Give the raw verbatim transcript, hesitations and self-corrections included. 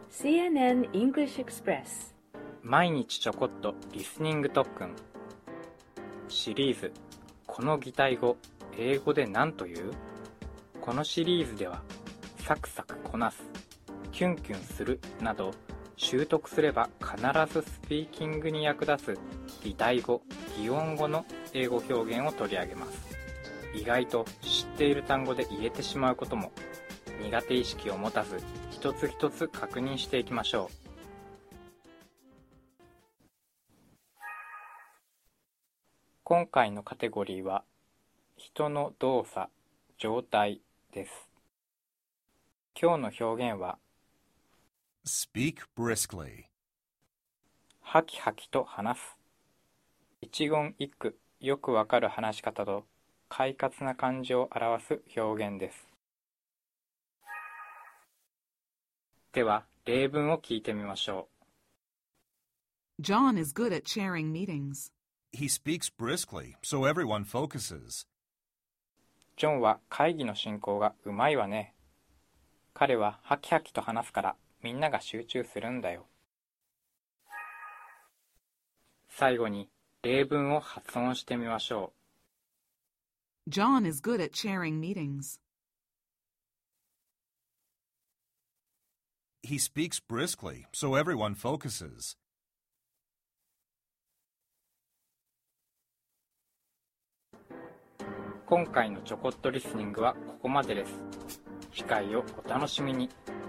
シーエヌエヌ English Express 毎日ちょこっとリスニング特訓シリーズこの擬態語英語で何という？このシリーズではサクサクこなす、キュンキュンするなど習得すれば必ずスピーキングに役立つ擬態語、擬音語の英語表現を取り上げます。意外と知っている単語で言えてしまうことも苦手意識を持たず一つ一つ確認していきましょう。今回のカテゴリーは人の動作、状態です。今日の表現は Speak briskly. ハキハキと話す。一言一句よくわかる話し方と快活な感じを表す表現です。では例文を聞いてみましょう。John is good at chairing meetings. He speaks briskly, so everyone focuses. ジョンは会議の進行がうまいわね。彼はハキハキと話すからみんなが集中するんだよ。最後に例文を発音してみましょう。John is good at chairing meetings. He speaks briskly, so everyone focuses. 今回のちょこっとリスニングはここまでです。次回をお楽しみに。